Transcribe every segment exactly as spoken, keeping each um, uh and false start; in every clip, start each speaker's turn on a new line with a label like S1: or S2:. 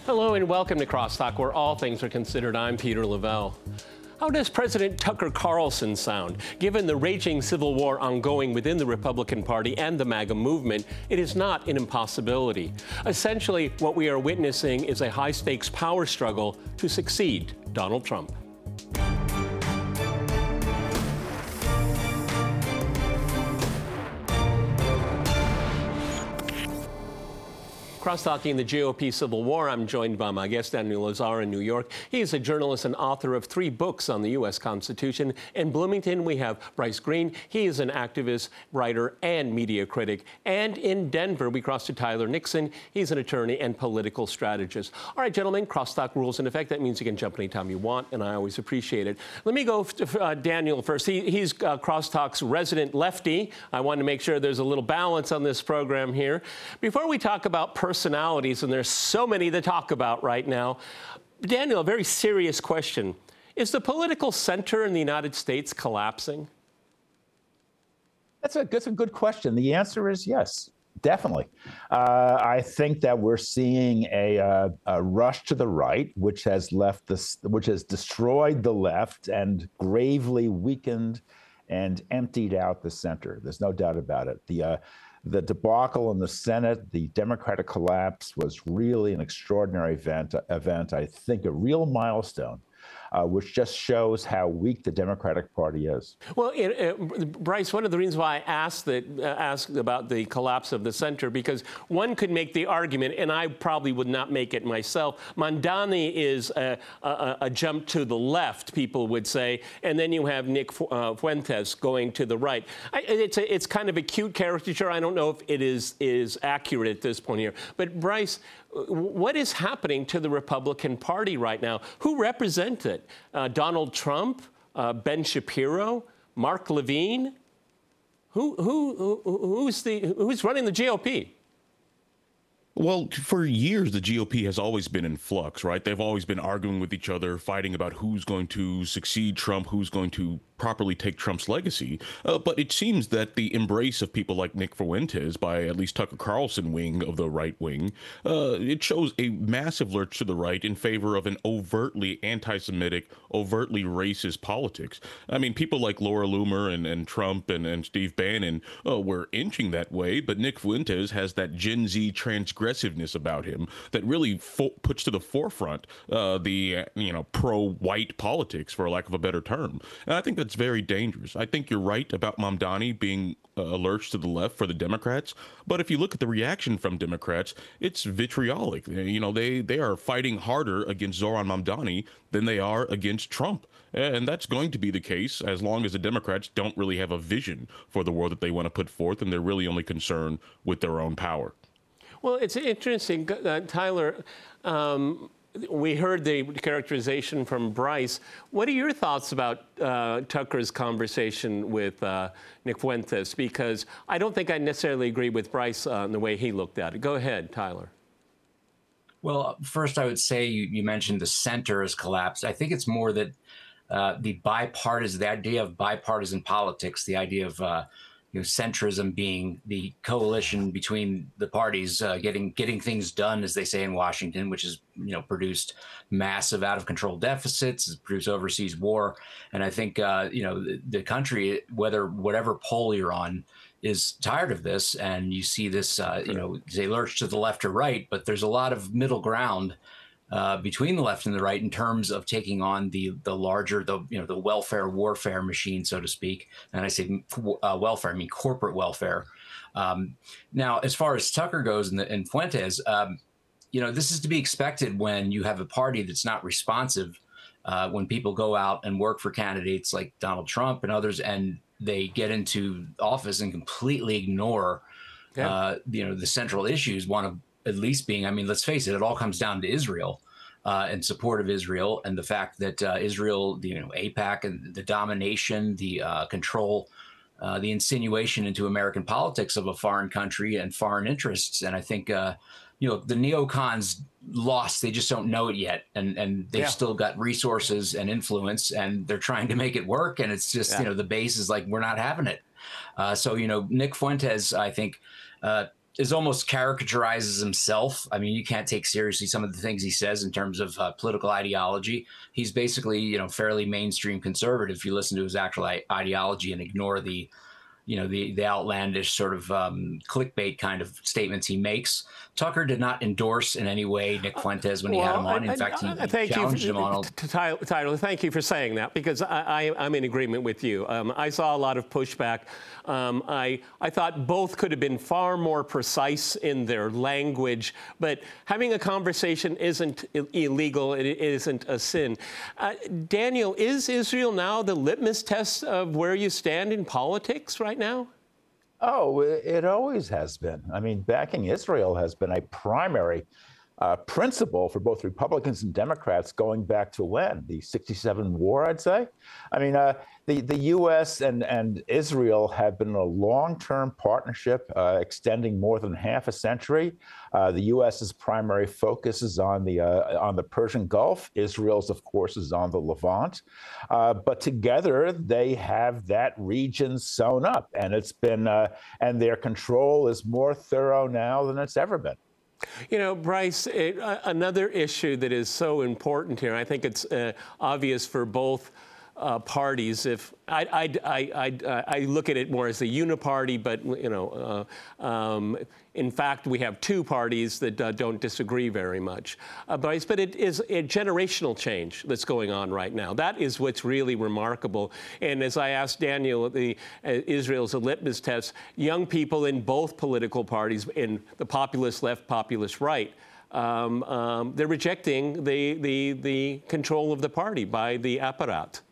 S1: Hello and welcome to Crosstalk, where all things are considered. I'm Peter Lavelle. How does President Tucker Carlson sound? Given the raging civil war ongoing within the Republican Party and the MAGA movement, it is not an impossibility. Essentially, what we are witnessing is a high-stakes power struggle to succeed Donald Trump. Cross-talking the G O P Civil War, I'm joined by my guest, Daniel Lazare in New York. He is a journalist and author of three books on the U S Constitution. In Bloomington, we have Bryce Green. He is an activist, writer, and media critic. And in Denver, we cross to Tyler Nixon. He's an attorney and political strategist. All right, gentlemen, crosstalk rules in effect. That means you can jump anytime you want, and I always appreciate it. Let me go to uh, Daniel first. He, he's uh, Crosstalk's resident lefty. I want to make sure there's a little balance on this program here. Before we talk about personalities, and there's so many to talk about right now. Daniel, a very serious question. Is the political center in the United States collapsing?
S2: That's a, that's a good question. The answer is yes, definitely. Uh, I think that we're seeing a, uh, a rush to the right, which has left this, which has destroyed the left and gravely weakened and emptied out the center. There's no doubt about it. The uh, The debacle in the Senate, the Democratic collapse, was really an extraordinary event, event I think a real milestone, uh, which just shows how weak the Democratic Party is.
S1: Well, it, it, Bryce, one of the reasons why I asked, that, uh, asked about the collapse of the center, because one could make the argument, and I probably would not make it myself, Mamdani is a, a, a jump to the left, people would say, and then you have Nick uh, Fuentes going to the right. I, it's, a, it's kind of a cute caricature. I don't know if it is, is accurate at this point here. But Bryce, what is happening to the Republican Party right now? Who represent it? Uh, Donald Trump, uh, Ben Shapiro, Mark Levine? Who, who, who, who's, the, who's running the G O P?
S3: Well, for years, the G O P has always been in flux, right? They've always been arguing with each other, fighting about who's going to succeed Trump, who's going to properly take Trump's legacy. Uh, but it seems that the embrace of people like Nick Fuentes by at least Tucker Carlson wing of the right wing, uh, it shows a massive lurch to the right in favor of an overtly anti-Semitic, overtly racist politics. I mean, people like Laura Loomer and, and Trump and, and Steve Bannon uh, were inching that way, but Nick Fuentes has that Gen Z transgressiveness about him that really fo- puts to the forefront uh, the, uh, you know, pro-white politics, for lack of a better term. And I think that's very dangerous. I think you're right about Mamdani being uh, a lurch to the left for the Democrats. But if you look at the reaction from Democrats, it's vitriolic. You know, they, they are fighting harder against Zohran Mamdani than they are against Trump. And that's going to be the case as long as the Democrats don't really have a vision for the world that they want to put forth, and they're really only concerned with their own power.
S1: Well, it's interesting, uh, Tyler. Um, We heard the characterization from Bryce. What are your thoughts about uh, Tucker's conversation with uh, Nick Fuentes? Because I don't think I necessarily agree with Bryce on uh, the way he looked at it. Go ahead, Tyler.
S4: Well, first, I would say you, you mentioned the center has collapsed. I think it's more that uh, the bipartisan, the idea of bipartisan politics, the idea of uh, you know, centrism being the coalition between the parties, uh, getting getting things done, as they say in Washington, which has you know produced massive out of control deficits, has produced overseas war, and I think uh, you know the, the country, whether whatever poll you're on, is tired of this, and you see this uh, you know they lurch to the left or right, but there's a lot of middle ground Uh, between the left and the right in terms of taking on the the larger, the you know the welfare warfare machine, so to speak. And I say uh, welfare, I mean corporate welfare. Um, now, as far as Tucker goes and, the, and Fuentes, um, you know this is to be expected when you have a party that's not responsive. Uh, when people go out and work for candidates like Donald Trump and others, and they get into office and completely ignore, yeah. uh, you know, the central issues. One of at least being, I mean, let's face it, it all comes down to Israel uh, and support of Israel, and the fact that uh, Israel, you know, AIPAC and the domination, the uh, control, uh, the insinuation into American politics of a foreign country and foreign interests. And I think, uh, you know, the neocons lost. They just don't know it yet. And, and they've yeah. still got resources and influence, and they're trying to make it work. And it's just, yeah. you know, the base is like, we're not having it. Uh, so, you know, Nick Fuentes, I think, uh, is almost caricaturizes himself. I mean, you can't take seriously some of the things he says in terms of uh, political ideology. He's basically, you know, fairly mainstream conservative if you listen to his actual I- ideology and ignore the, you know, the the outlandish sort of um, clickbait kind of statements he makes. Tucker did not endorse in any way Nick Fuentes when he
S1: well,
S4: had him on. In
S1: I,
S4: fact, he,
S1: I,
S4: he challenged
S1: you,
S4: him on.
S1: Tyler, Tyler, thank you for saying that, because I, I, I'm in agreement with you. Um, I saw a lot of pushback. Um, I, I thought both could have been far more precise in their language, but having a conversation isn't i- illegal. It isn't a sin. Uh, Daniel, is Israel now the litmus test of where you stand in politics right now?
S2: Oh, it it always has been. I mean, backing Israel has been a primary uh, principle for both Republicans and Democrats going back to when? The sixty-seven war, I'd say. I mean, uh, the, the U S and, and Israel have been in a long-term partnership uh, extending more than half a century. Uh, the U S's primary focus is on the, uh, on the Persian Gulf. Israel's, of course, is on the Levant. Uh, but together, they have that region sewn up. And it's been, uh, and their control is more thorough now than it's ever been.
S1: You know, Bryce, it, uh, another issue that is so important here, I think it's uh, obvious for both uh, parties. If I, I, I, I, I look at it more as a uniparty, but, you know, uh, um, in fact, we have two parties that uh, don't disagree very much. Uh, Bryce, but it is a generational change that's going on right now. That is what's really remarkable. And as I asked Daniel, the uh, Israel's a litmus test. Young people in both political parties, in the populist left, populist right, um, um, they're rejecting the, the, the control of the party by the apparat.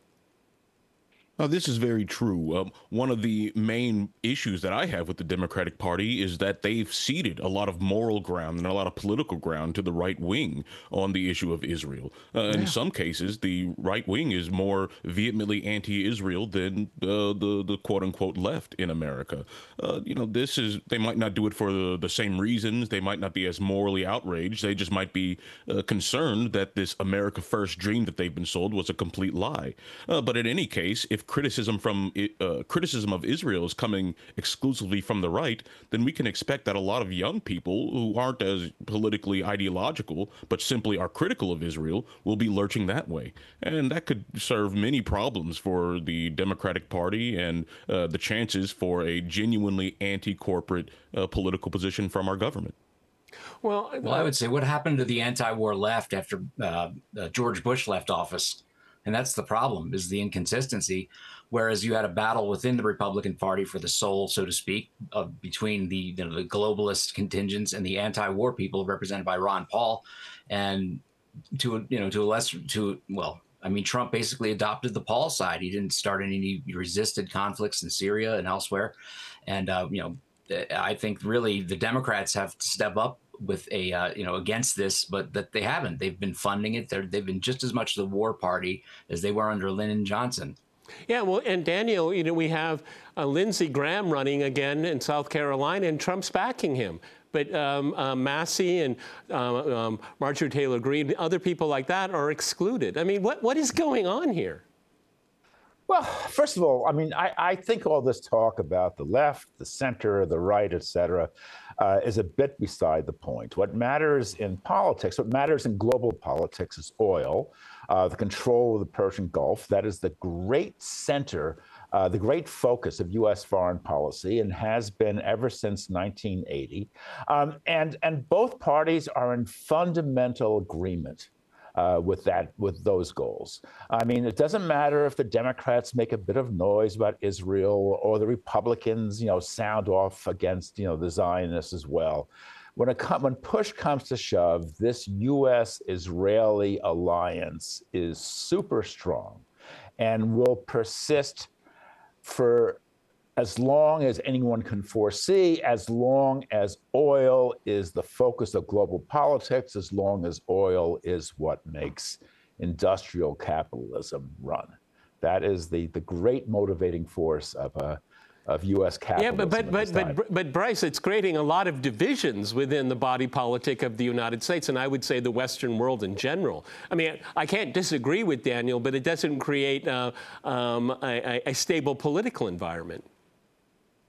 S3: Now, this is very true. Um, one of the main issues that I have with the Democratic Party is that they've ceded a lot of moral ground and a lot of political ground to the right wing on the issue of Israel. Uh, yeah. In some cases, the right wing is more vehemently anti-Israel than uh, the the quote unquote left in America. Uh, you know, this is they might not do it for the, the same reasons. They might not be as morally outraged. They just might be uh, concerned that this America First dream that they've been sold was a complete lie. Uh, but in any case, if criticism from uh, criticism of Israel is coming exclusively from the right, then we can expect that a lot of young people who aren't as politically ideological but simply are critical of Israel will be lurching that way, and that could serve many problems for the Democratic Party and uh, the chances for a genuinely anti-corporate uh, political position from our government.
S4: Well, well, I would say what happened to the anti-war left after uh, uh, George Bush left office? And that's the problem, is the inconsistency. Whereas you had a battle within the Republican Party for the soul, so to speak, uh, between the, you know, the globalist contingents and the anti-war people represented by Ron Paul. And to, a, you know, to a lesser, to, well, I mean, Trump basically adopted the Paul side. He didn't start any, he resisted conflicts in Syria and elsewhere. And, uh, you know, I think really the Democrats have to step up with a, uh, you know, against this, but that they haven't. They've been funding it. They're, they've been just as much the war party as they were under Lyndon Johnson.
S1: Yeah, well, and Daniel, you know, we have uh, Lindsey Graham running again in South Carolina, and Trump's backing him. But um, uh, Massey and uh, um, Marjorie Taylor Greene, other people like that are excluded. I mean, what what is going on here?
S2: Well, first of all, I mean, I, I think all this talk about the left, the center, the right, et cetera, uh, is a bit beside the point. What matters in politics, what matters in global politics is oil, uh, the control of the Persian Gulf. That is the great center, uh, the great focus of U S foreign policy, and has been ever since nineteen eighty. Um, and, and both parties are in fundamental agreement Uh, with that, with those goals. I mean, it doesn't matter if the Democrats make a bit of noise about Israel or the Republicans, you know, sound off against, you know, the Zionists as well. When, it com- when push comes to shove, this U S-Israeli alliance is super strong and will persist for as long as anyone can foresee, as long as oil is the focus of global politics, as long as oil is what makes industrial capitalism run. That is the, the great motivating force of, uh, of U S capitalism.
S1: Yeah, but, but, but, but, but, Bryce, it's creating a lot of divisions within the body politic of the United States, and I would say the Western world in general. I mean, I can't disagree with Daniel, but it doesn't create uh, um, a, a stable political environment.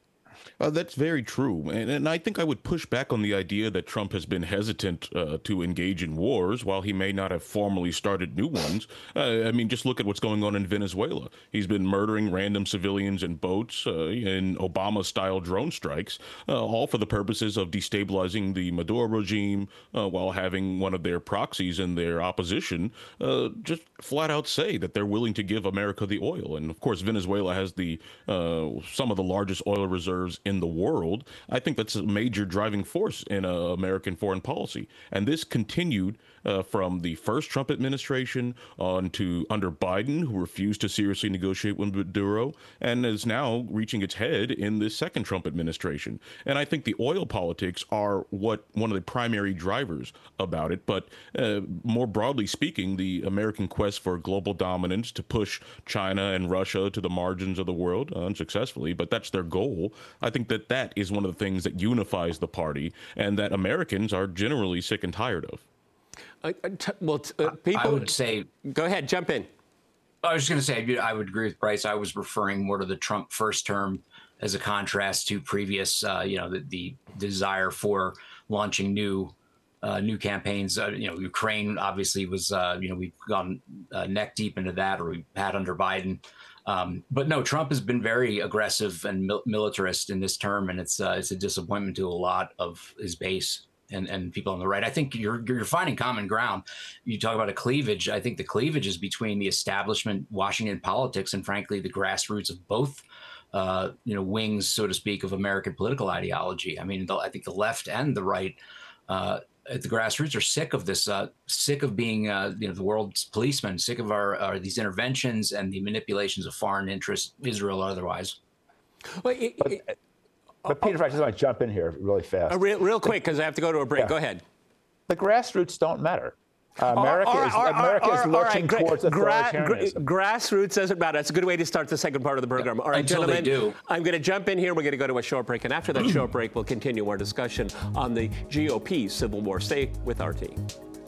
S3: Uh, that's very true. And, and I think I would push back on the idea that Trump has been hesitant uh, to engage in wars while he may not have formally started new ones. Uh, I mean, just look at what's going on in Venezuela. He's been murdering random civilians in boats uh, in Obama-style drone strikes, uh, all for the purposes of destabilizing the Maduro regime uh, while having one of their proxies in their opposition uh, just flat out say that they're willing to give America the oil. And of course, Venezuela has the uh, some of the largest oil reserves in the world. I think that's a major driving force in uh, American foreign policy. And this continued uh, from the first Trump administration on to under Biden, who refused to seriously negotiate with Maduro, and is now reaching its head in this second Trump administration. And I think the oil politics are what one of the primary drivers about it. But uh, more broadly speaking, the American quest for global dominance to push China and Russia to the margins of the world, uh, unsuccessfully, but that's their goal. I think that that is one of the things that unifies the party and that Americans are generally sick and tired of.
S1: Uh, t- well, t- uh, people.
S4: I would say.
S1: Go ahead, jump in.
S4: I was just going to say I would agree with Bryce. I was referring more to the Trump first term as a contrast to previous, uh, you know, the, the desire for launching new. Uh, new campaigns, uh, you know, Ukraine obviously was, uh, you know, we've gone uh, neck deep into that, or we had under Biden. Um, but no, Trump has been very aggressive and mil- militarist in this term, and it's uh, it's a disappointment to a lot of his base and, and people on the right. I think you're you're finding common ground. You talk about a cleavage. I think the cleavage is between the establishment, Washington politics, and frankly, the grassroots of both. Uh, you know, wings, so to speak, of American political ideology. I mean, the, I think the left and the right. Uh, at the grassroots are sick of this, uh, sick of being, uh, you know, the world's policemen, sick of our, our these interventions and the manipulations of foreign interests, Israel or otherwise.
S1: Well, it,
S2: but,
S1: it,
S2: but Peter, if I just want to jump in here really fast.
S1: Uh, real, real quick, because I have to go to a break.
S2: Yeah.
S1: Go ahead.
S2: The grassroots don't matter. Uh, America
S1: Or- or-
S2: is,
S1: or-
S2: America
S1: or-
S2: is
S1: all
S2: lurching
S1: right,
S2: towards
S1: gra- gra-
S2: authoritarianism.
S1: grassroots doesn't matter. That's a good way to start the second part of the program. All right,
S4: Until
S1: gentlemen,
S4: they do.
S1: I'm going to jump in here. We're going to go to a short break. And after that short break, we'll continue our discussion on the G O P civil war. Stay with R T.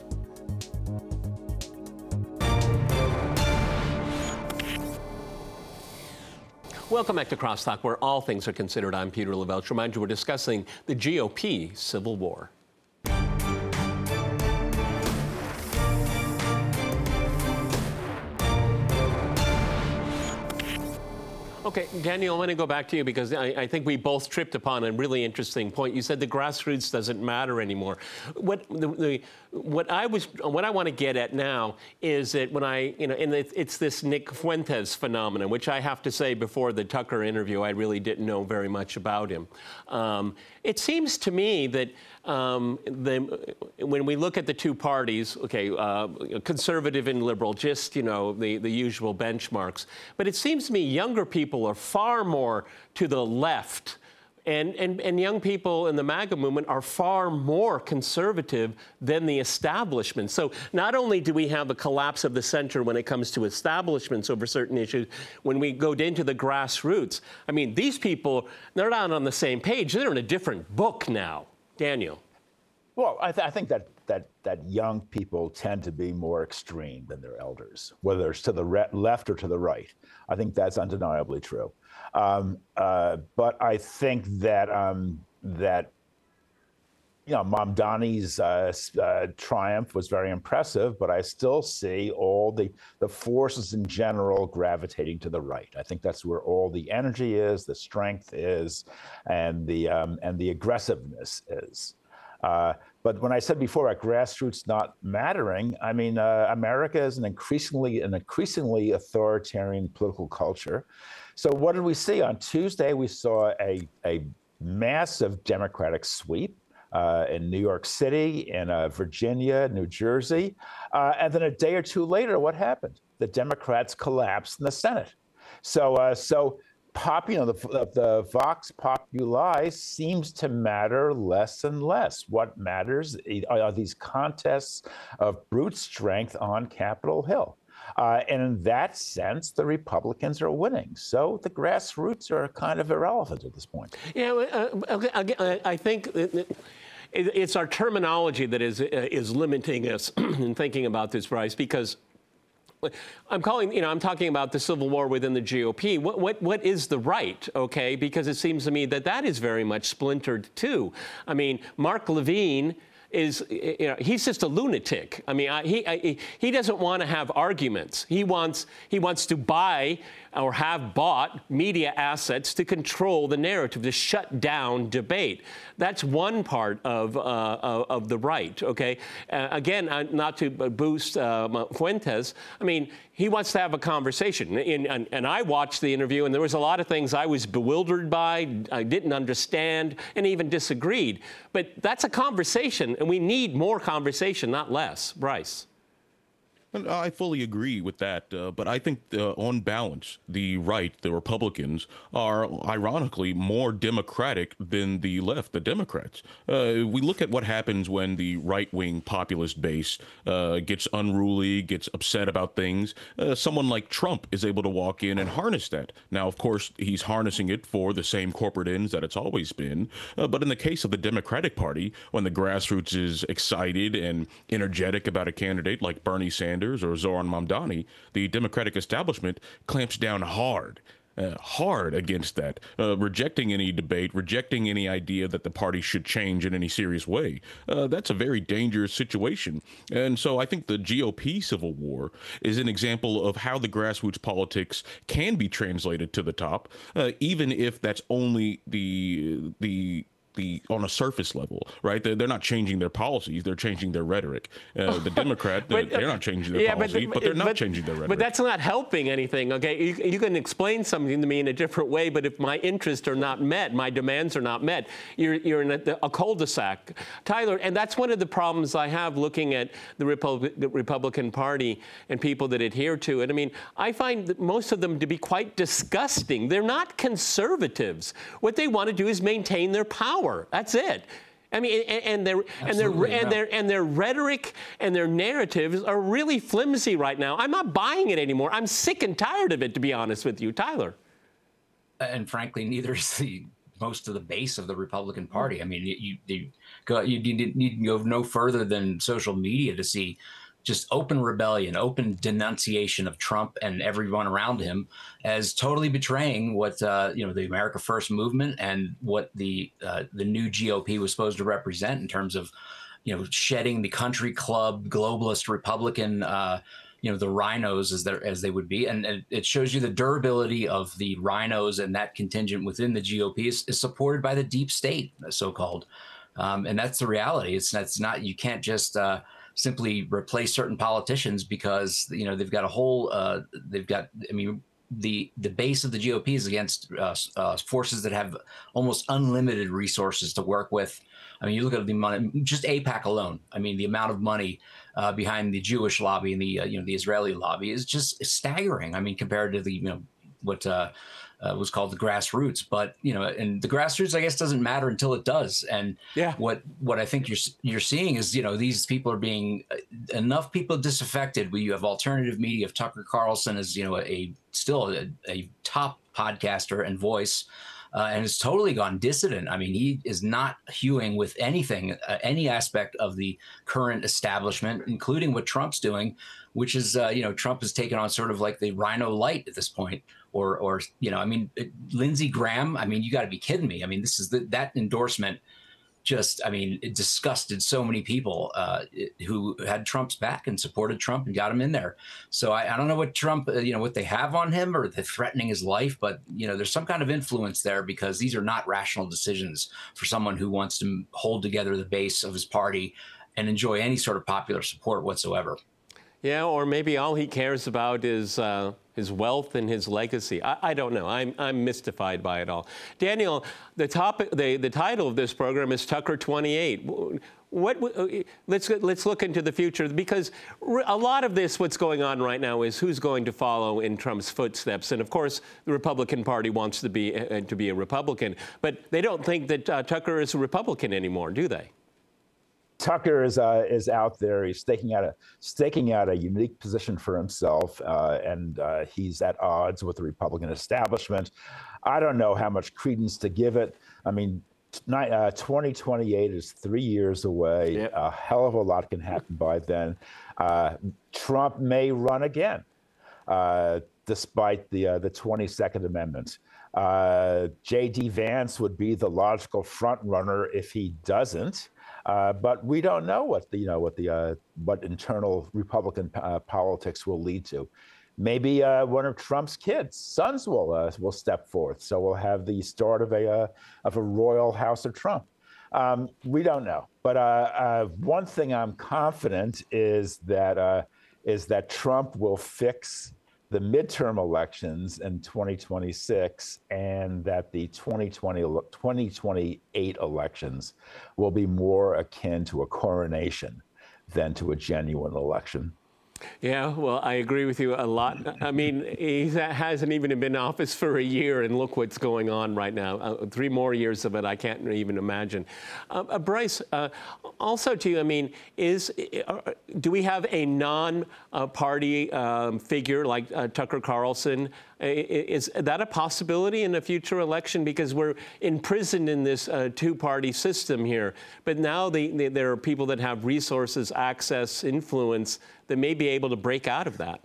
S1: Welcome back to Crosstalk, where all things are considered. I'm Peter Lavelle. Remind you, we're discussing the G O P civil war. Okay, Daniel, I want to go back to you because I, I think we both tripped upon a really interesting point. You said the grassroots doesn't matter anymore. What the, the what I was what I want to get at now is that when I you know and it, it's this Nick Fuentes phenomenon, which I have to say before the Tucker interview, I really didn't know very much about him. Um, it seems to me that um, the, when we look at the two parties, okay, uh, conservative and liberal, just you know the the usual benchmarks, but it seems to me younger people are far more to the left, and, and, and young people in the MAGA movement are far more conservative than the establishment. So not only do we have a collapse of the center when it comes to establishments over certain issues, when we go into the grassroots, I mean, these people, they're not on the same page. They're in a different book now. Daniel.
S2: Well, I, th- I think that, that that young people tend to be more extreme than their elders, whether it's to the re- left or to the right. I think that's undeniably true. Um, uh, but I think that um, that you know, Mamdani's uh, uh, triumph was very impressive, but I still see all the the forces in general gravitating to the right. I think that's where all the energy is, the strength is, and the um, and the aggressiveness is. Uh, but when I said before about grassroots not mattering, I mean, uh, America is an increasingly an increasingly authoritarian political culture. So what did we see? On Tuesday, we saw a, a massive Democratic sweep uh, in New York City, in uh, Virginia, New Jersey. Uh, and then a day or two later, what happened? The Democrats collapsed in the Senate. So, uh, so pop, you know, the, the Vox Populi seems to matter less and less. What matters are these contests of brute strength on Capitol Hill. Uh, and in that sense, the Republicans are winning. So the grassroots are kind of irrelevant at this point.
S1: Yeah, uh, I think it's our terminology that is is limiting us in thinking about this, Bryce, because I'm calling, you know, I'm talking about the civil war within the G O P. What, what, what is the right, okay? Because it seems to me that that is very much splintered, too. I mean, Mark Levine is, you know, he's just a lunatic. I mean, I, he I, he doesn't want to have arguments. He wants he wants to buy or have bought media assets to control the narrative, to shut down debate. That's one part of uh, of the right. Okay, uh, again, uh, not to boost uh, Fuentes. I mean, he wants to have a conversation, and, and, and I watched the interview, and there was a lot of things I was bewildered by, I didn't understand, and even disagreed. But that's a conversation, and we need more conversation, not less. Bryce.
S3: And I fully agree with that, uh, but I think uh, on balance, the right, the Republicans, are ironically more democratic than the left, the Democrats. Uh, we look at what happens when the right-wing populist base uh, gets unruly, gets upset about things. Uh, someone like Trump is able to walk in and harness that. Now, of course, he's harnessing it for the same corporate ends that it's always been. Uh, but in the case of the Democratic Party, when the grassroots is excited and energetic about a candidate like Bernie Sanders, or Zoran Mamdani, the Democratic establishment clamps down hard, uh, hard against that, uh, rejecting any debate, rejecting any idea that the party should change in any serious way. Uh, that's a very dangerous situation. And so I think the G O P civil war is an example of how the grassroots politics can be translated to the top, uh, even if that's only the the the on a surface level, right? They're, they're not changing their policies; they're changing their rhetoric. Uh, the Democrat, but, they're not changing their yeah, policy, but, but they're not but, changing their rhetoric.
S1: But that's not helping anything. Okay, you, you can explain something to me in a different way, but if my interests are not met, my demands are not met, you're you're in a, a cul-de-sac, Tyler. And that's one of the problems I have looking at the, Repub- the Republican Party and people that adhere to it. I mean, I find that most of them to be quite disgusting. They're not conservatives. What they want to do is maintain their power. That's it. I mean, and, and their and their and their and their rhetoric and their narratives are really flimsy right now. I'm not buying it anymore. I'm sick and tired of it, to be honest with you, Tyler.
S4: And frankly, neither is the most of the base of the Republican Party. I mean, you you go you need to go no further than social media to see just open rebellion, open denunciation of Trump and everyone around him as totally betraying what uh, you know the America First movement and what the uh, the new G O P was supposed to represent in terms of you know shedding the country club globalist Republican uh, you know the rhinos as they as they would be, and, and it shows you the durability of the rhinos and that contingent within the G O P is, is supported by the deep state, so called, um, and that's the reality. It's that's not you can't just uh, simply replace certain politicians because you know they've got a whole uh, they've got I mean the the base of the G O P is against uh, uh, forces that have almost unlimited resources to work with. I mean, you look at the money, just AIPAC alone. I mean, the amount of money uh, behind the Jewish lobby and the uh, you know the Israeli lobby is just staggering. I mean, compared to the you know what uh, uh, was called the grassroots, but you know, and the grassroots, I guess, doesn't matter until it does. And
S1: yeah.
S4: what what I think you're you're seeing is you know these people are being enough people disaffected. Where you have alternative media of Tucker Carlson as you know a, a still a, a top podcaster and voice. Uh, and has totally gone dissident. I mean, he is not hewing with anything, uh, any aspect of the current establishment, including what Trump's doing, which is, uh, you know, Trump has taken on sort of like the Rhino light at this point, or, or you know, I mean, it, Lindsey Graham. I mean, you got to be kidding me. I mean, this is the, that endorsement. Just, I mean, it disgusted so many people uh, who had Trump's back and supported Trump and got him in there. So I, I don't know what Trump, uh, you know, what they have on him or they're threatening his life, but, you know, there's some kind of influence there because these are not rational decisions for someone who wants to hold together the base of his party and enjoy any sort of popular support whatsoever.
S1: Yeah, or maybe all he cares about is uh, his wealth and his legacy. I, I don't know. I'm I'm mystified by it all. Daniel, the topic, the, the title of this program is Tucker twenty-eight. What? Let's let's look into the future because a lot of this, what's going on right now, is who's going to follow in Trump's footsteps. And of course, the Republican Party wants to be uh, to be a Republican, but they don't think that uh, Tucker is a Republican anymore, do they?
S2: Tucker is uh, is out there. He's staking out a staking out a unique position for himself, uh, and uh, he's at odds with the Republican establishment. I don't know how much credence to give it. I mean, uh, twenty twenty-eight is three years away. Yep. A hell of a lot can happen by then. Uh, Trump may run again. uh, despite the uh, the twenty-second Amendment. Uh, J D. Vance would be the logical front runner if he doesn't, uh, but we don't know what the you know what the uh, what internal Republican uh, politics will lead to. Maybe uh, one of Trump's kids, sons, will uh, will step forth. So we'll have the start of a uh, of a royal house of Trump. Um, we don't know, but uh, uh, one thing I'm confident is that uh, is that Trump will fix the midterm elections in twenty twenty-six, and that the twenty twenty, twenty twenty-eight elections will be more akin to a coronation than to a genuine election.
S1: Yeah, well, I agree with you a lot. I mean, he hasn't even been in office for a year, and look what's going on right now. Uh, three more years of it, I can't even imagine. Uh, uh, Bryce, uh, also to you, I mean, is uh, do we have a non-party um, figure like uh, Tucker Carlson? Is that a possibility in a future election? Because we're imprisoned in this uh, two-party system here. But now the, the, there are people that have resources, access, influence that may be able to break out of that.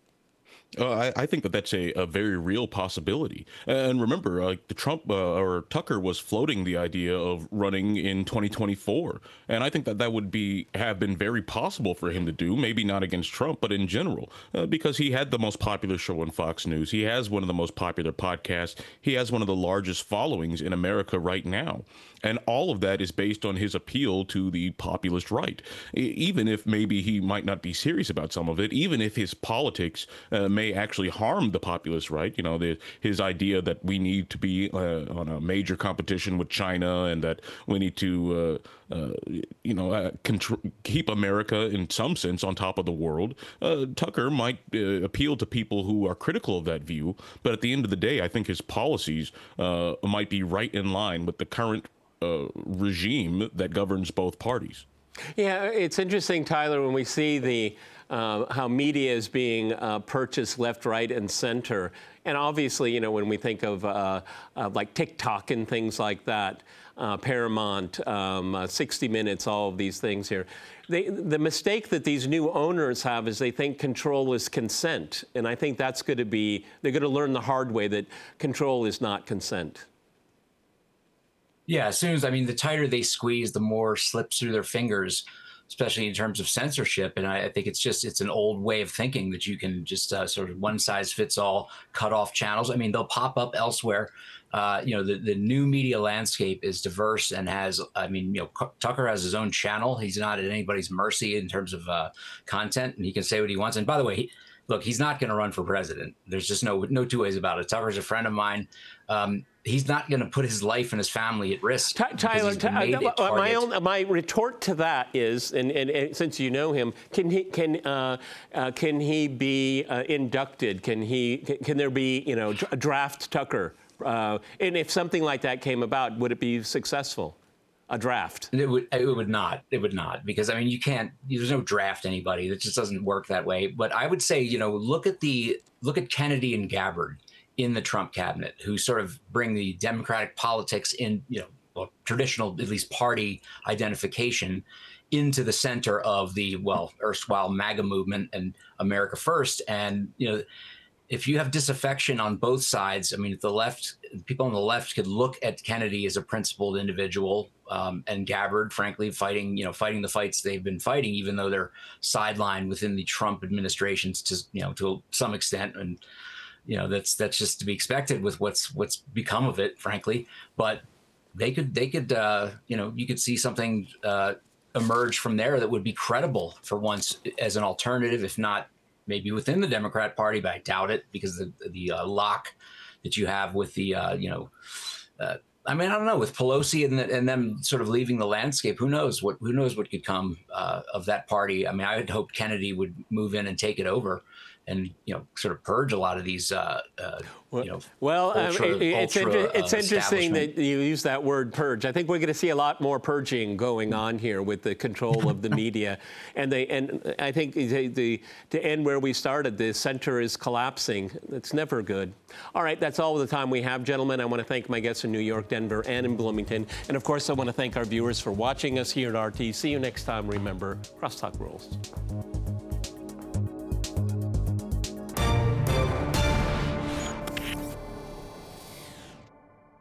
S3: Uh, I, I think that that's a, a very real possibility. And remember, like uh, the Trump uh, or Tucker was floating the idea of running in twenty twenty-four. And I think that that would be have been very possible for him to do, maybe not against Trump, but in general, uh, because he had the most popular show on Fox News. He has one of the most popular podcasts. He has one of the largest followings in America right now. And all of that is based on his appeal to the populist right. Even if maybe he might not be serious about some of it, even if his politics uh, may actually harm the populist right, you know, the, his idea that we need to be uh, on a major competition with China and that we need to, uh, uh, you know, uh, contr- keep America in some sense on top of the world, uh, Tucker might uh, appeal to people who are critical of that view. But at the end of the day, I think his policies uh, might be right in line with the current Uh, regime that governs both parties.
S1: Yeah, it's interesting, Tyler, when we see the uh, how media is being uh, purchased left, right, and center. And obviously, you know, when we think of uh, uh, like TikTok and things like that, uh, Paramount, um, uh, sixty minutes, all of these things here. They, the mistake that these new owners have is they think control is consent. And I think that's going to be, they're going to learn the hard way that control is not consent.
S4: Yeah, as soon as, I mean, the tighter they squeeze, the more slips through their fingers, especially in terms of censorship. And I, I think it's just, it's an old way of thinking that you can just uh, sort of one size fits all, cut off channels. I mean, they'll pop up elsewhere. Uh, you know, the, the new media landscape is diverse and has, I mean, you know, Tucker has his own channel. He's not at anybody's mercy in terms of uh, content, and he can say what he wants. And by the way, he, look, he's not going to run for president. There's just no no two ways about it. Tucker's a friend of mine. Um, he's not going to put his life and his family at risk.
S1: Ty- Tyler, Ty- uh, my own my retort to that is, and, and, and since you know him, can he can uh, uh, can he be uh, inducted? Can he can, can there be you know a draft Tucker? Uh, and if something like that came about, would it be successful? A draft?
S4: It would. It would not. It would not, because I mean, you can't. There's no draft anybody. That just doesn't work that way. But I would say, you know, look at the look at Kennedy and Gabbard in the Trump cabinet, who sort of bring the Democratic politics in, you know, well, traditional at least party identification into the center of the well erstwhile MAGA movement and America First. And you know, if you have disaffection on both sides, I mean, the left, people on the left could look at Kennedy as a principled individual, um, and Gabbard, frankly, fighting, you know, fighting the fights they've been fighting, even though they're sidelined within the Trump administrations to, you know, to some extent. And, you know, that's that's just to be expected with what's what's become of it, frankly. But they could they could, uh, you know, you could see something uh, emerge from there that would be credible for once as an alternative, if not maybe within the Democrat Party, but I doubt it, because the the uh, lock that you have with the, uh, you know, uh, I mean, I don't know, with Pelosi and, and them sort of leaving the landscape, who knows what who knows what could come uh, of that party. I mean, I had hoped Kennedy would move in and take it over and, you know, sort of purge a lot of these, uh, uh,
S1: well,
S4: you know,
S1: well,
S4: ultra,
S1: um, it's,
S4: ultra,
S1: inter- it's
S4: uh,
S1: interesting that you use that word purge. I think we're going to see a lot more purging going on here with the control of the media. And they, and I think the, the, to end where we started, the center is collapsing. It's never good. All right, that's all the time we have, gentlemen. I want to thank my guests in New York, Denver, and in Bloomington. And of course, I want to thank our viewers for watching us here at R T. See you next time. Remember, Crosstalk rules.